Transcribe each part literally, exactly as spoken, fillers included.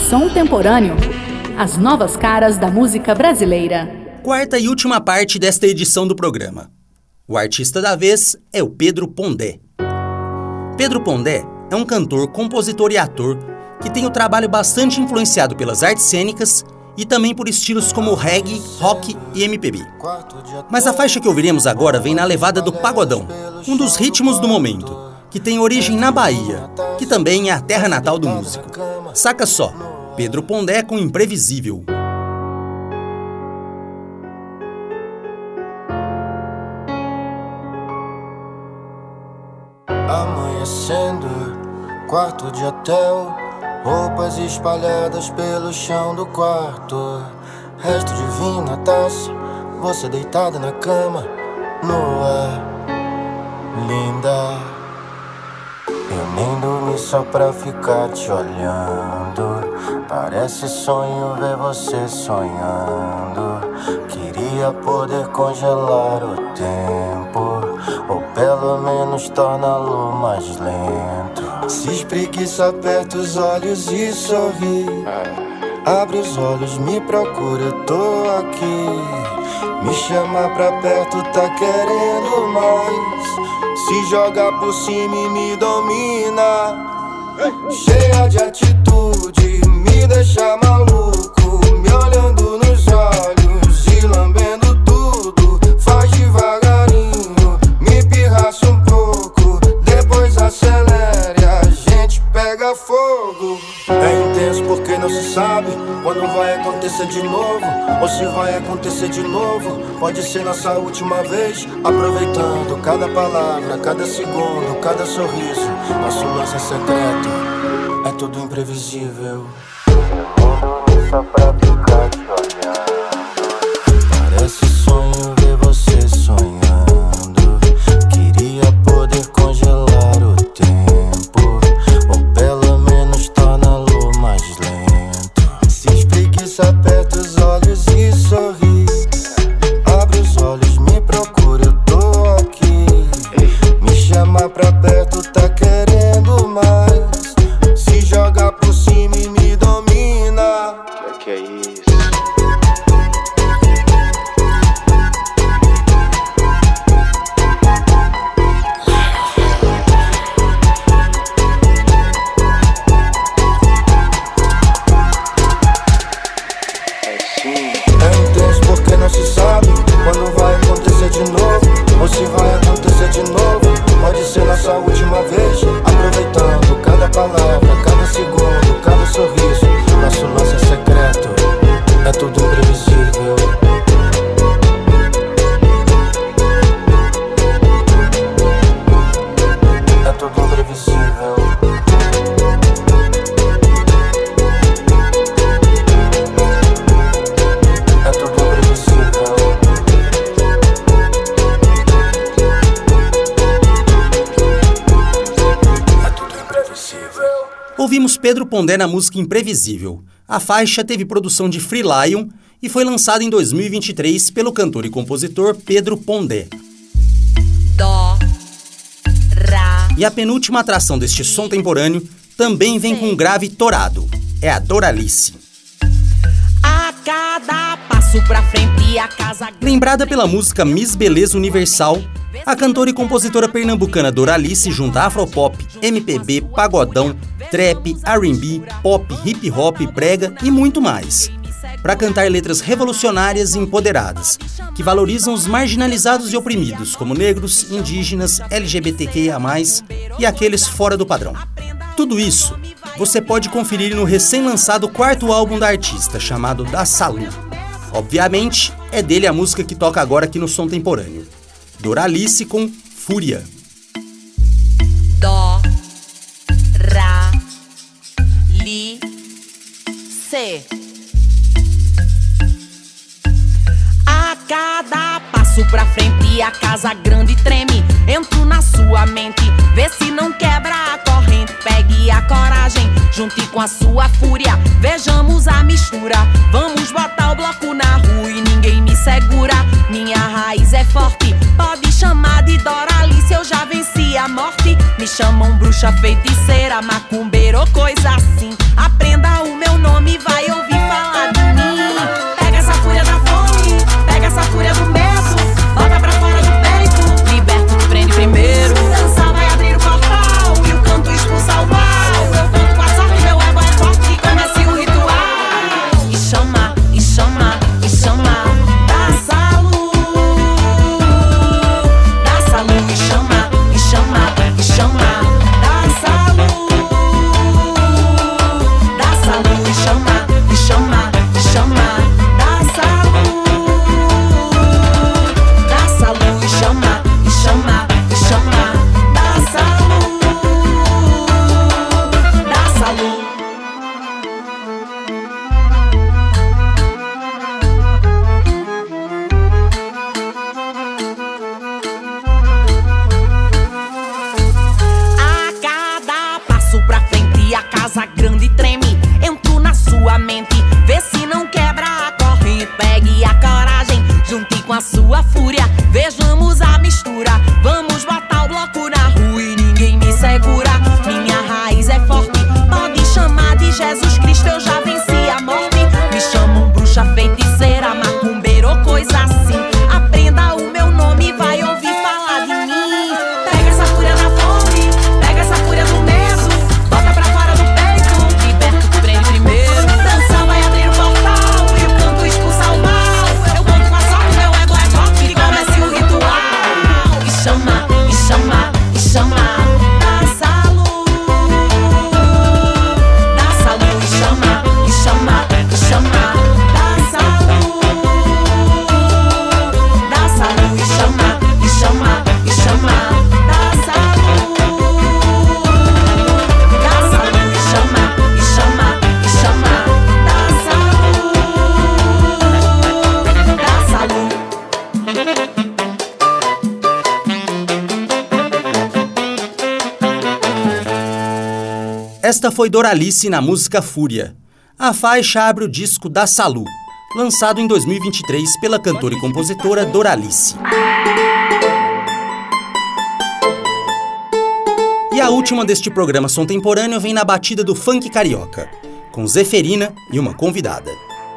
Som Temporâneo. As novas caras da música brasileira. Quarta e última parte desta edição do programa. O artista da vez é o Pedro Pondé. Pedro Pondé é um cantor, compositor e ator que tem o trabalho bastante influenciado pelas artes cênicas e também por estilos como reggae, rock e M P B. Mas a faixa que ouviremos agora vem na levada do pagodão, um dos ritmos do momento, que tem origem na Bahia, que também é a terra natal do músico. Saca só, Pedro Pondé com Imprevisível. Amanhecendo, quarto de hotel, roupas espalhadas pelo chão do quarto, resto de vinho na taça, você deitada na cama, nua, linda. Eu nem dormi só pra ficar te olhando, parece sonho ver você sonhando. Queria poder congelar o tempo, ou pelo menos torná-lo mais lento. Se espreguiça, aperta os olhos e sorri. Abre os olhos, me procura, eu tô aqui. Me chama pra perto, tá querendo mais. Se joga por cima e me domina. Cheia de atitude, me deixa maluco. Me olhando nos olhos e lambendo tudo. Faz devagarinho, me pirraça um pouco. Depois acelere, a gente pega fogo. É intenso porque não se sabe quando vai acontecer de novo, ou se vai acontecer de novo. Pode ser nossa última vez. Aproveitando cada palavra, cada segundo, cada sorriso. Nosso lance é secreto, é tudo imprevisível. Só pra ficar te olhando, parece sonho ver você sonhando. Queria poder congelar o tempo, ou pelo menos torná-lo mais lento. Se espreguiça, aperta os olhos e sorri. Abre os olhos, me procura, eu tô aqui. Me chama pra perto, tá querendo mais. Se joga por cima e me domina. Que que é isso? Quando vai acontecer de novo, ou se vai acontecer de novo. Pode ser nossa última vez. Aproveitando cada palavra, cada segundo, cada sorriso. Nosso lance é secreto, é tudo imprevisível. É tudo imprevisível. É tudo imprevisível. Ouvimos Pedro Pondé na música Imprevisível. A faixa teve produção de Free Lion e foi lançada em dois mil e vinte e três pelo cantor e compositor Pedro Pondé. Dó, Rá. E a penúltima atração deste som temporâneo também vem com um grave torado. É a Doralice. A cada passo pra frente a casa... Lembrada pela música Miss Beleza Universal, a cantora e compositora pernambucana Doralice junta afropop, M P B, pagodão, trap, R and B, pop, hip hop, brega e muito mais, para cantar letras revolucionárias e empoderadas, que valorizam os marginalizados e oprimidos, como negros, indígenas, L G B T Q I A mais, e aqueles fora do padrão. Tudo isso você pode conferir no recém-lançado quarto álbum da artista, chamado Da Salu. Obviamente, é dele a música que toca agora aqui no Som Temporâneo. Doralice com Fúria. Dó, Rá, Li, C. A cada passo pra frente a casa grande treme. Entro na sua mente, vê se não quebra a corrente. Pegue a coragem, junte com a sua fúria. Vejamos a mistura, vamos botar o bloco na rua e ninguém me segura. Minha raiz é forte, pode chamar de Doralice, eu já venci a morte. Me chamam bruxa, feiticeira, macumbeira ou coisa assim. Aprenda o meu nome Essa foi Doralice na música Fúria. A faixa abre o disco Da Salu, lançado em dois mil e vinte e três pela cantora e compositora Doralice. E a última deste programa Sontemporâneo vem na batida do funk carioca, com Zeferina e uma convidada.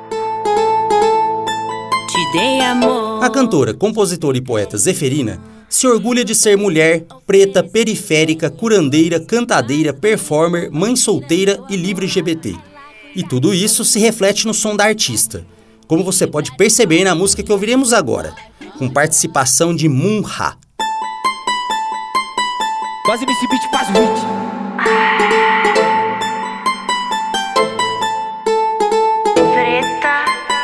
Te dei amor. A cantora, compositora e poeta Zeferina se orgulha de ser mulher, preta, periférica, curandeira, cantadeira, performer, mãe solteira e livre L G B T. E tudo isso se reflete no som da artista, como você pode perceber na música que ouviremos agora, com participação de Munha. Quase M C Beat faz o hit. Preta,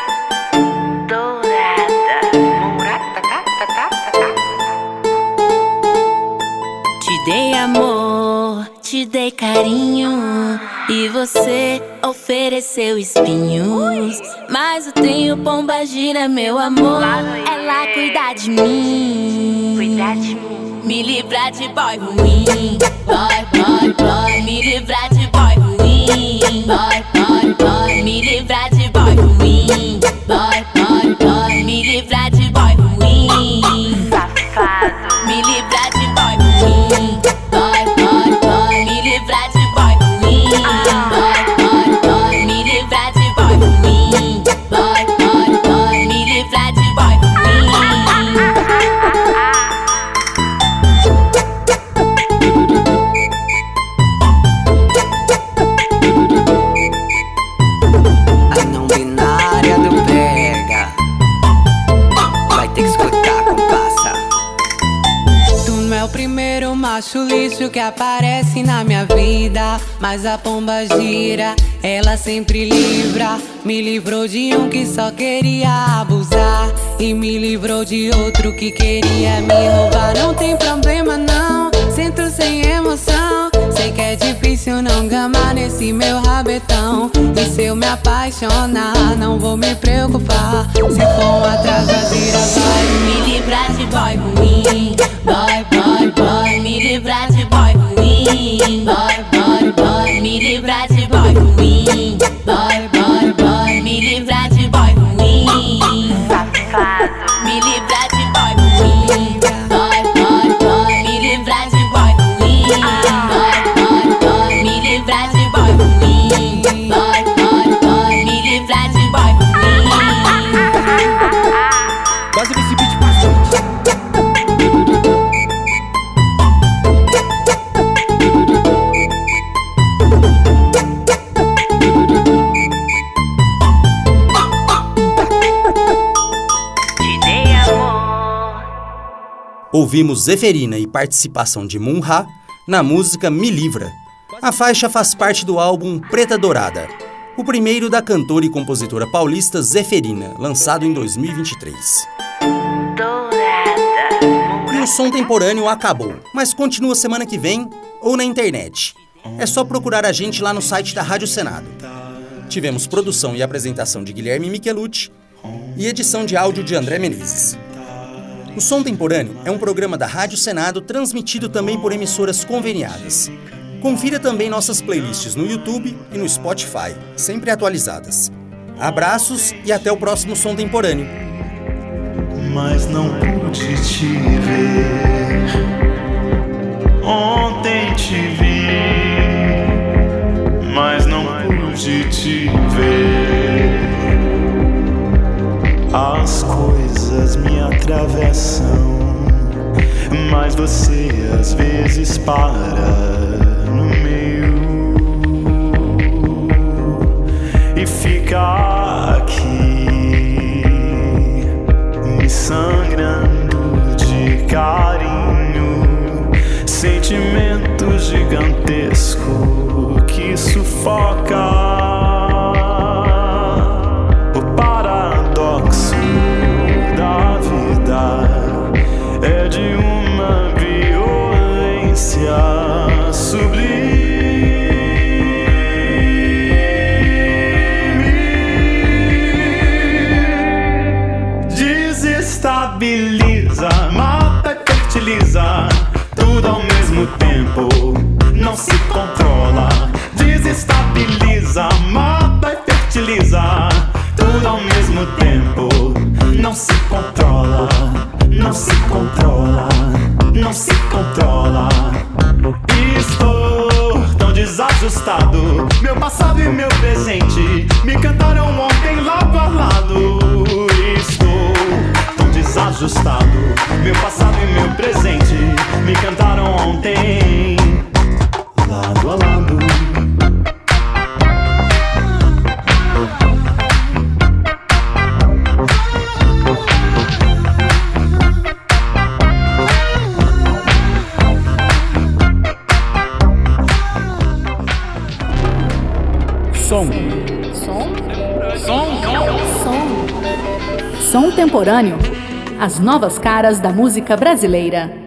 dourada, murata, tá, tá, tá, tá, tá. Te dei amor, te dei carinho, e você ofereceu espinhos. Mas eu tenho pombagira, meu amor. Ela cuida de mim, cuida de mim. Me livrar de boy ruim, boy, boy, boy. Me livrar de boy ruim, boy, boy, boy. Me livrar de boy ruim, boy, boy, boy. Me livrar de boy ruim, safado. Me livrar de boy ruim, boy, boy, boy. Me livrar de boy ruim, boy, boy, boy. Me livrar de boy ruim, boy, boy, boy. Me livrar de boy ruim. Macho lixo que aparece na minha vida, mas a pomba gira, ela sempre livra. Me livrou de um que só queria abusar, e me livrou de outro que queria me roubar. Não tem problema não, sinto sem emoção. Sei que é difícil não gamar nesse meu rabetão, e se eu me apaixonar, não vou me preocupar. Se for uma trasadeira, vai me livrar de boy ruim, boy, boy, boy. Me livrar de boy ruim, boy, boy, boy. Me livrar de boy ruim, boy, boy, boy. Me livrar de boy ruim, safado. Me livrar de boy ruim, boy, boy, boy. Me livrar de boy ruim, boy, boy, boy. Me livrar de boy ruim, boy, boy, boy. Me livrar de boy ruim. Quase M C Beat faz o hit. Ouvimos Zeferina e participação de Munha na música Me Livra. A faixa faz parte do álbum Preta Dourada, o primeiro da cantora e compositora paulista Zeferina, lançado em dois mil e vinte e três. E o Sontemporâneo acabou, mas continua semana que vem ou na internet. É só procurar a gente lá no site da Rádio Senado. Tivemos produção e apresentação de Guilherme Michelucci e edição de áudio de André Menezes. O Sontemporâneo é um programa da Rádio Senado transmitido também por emissoras conveniadas. Confira também nossas playlists no YouTube e no Spotify, sempre atualizadas. Abraços e até o próximo Sontemporâneo. Mas não pude te ver. Ontem te vi, mas não pude te ver. As coisas me atravessam, mas você às vezes para no meio e fica aqui me sangrando de carinho, sentimento gigantesco que sufoca. É de uma violência sublime. Desestabiliza, mata, fertiliza, tudo ao mesmo tempo. Não se controla. Des desliza, tudo ao mesmo tempo. Não se controla, não se controla, não se controla. Estou tão desajustado, meu passado e meu presente me cantaram ontem lado a lado. Estou tão desajustado, meu passado e meu presente me cantaram ontem lado a lado. Som. Som? Som. Som. Som temporâneo. As novas caras da música brasileira.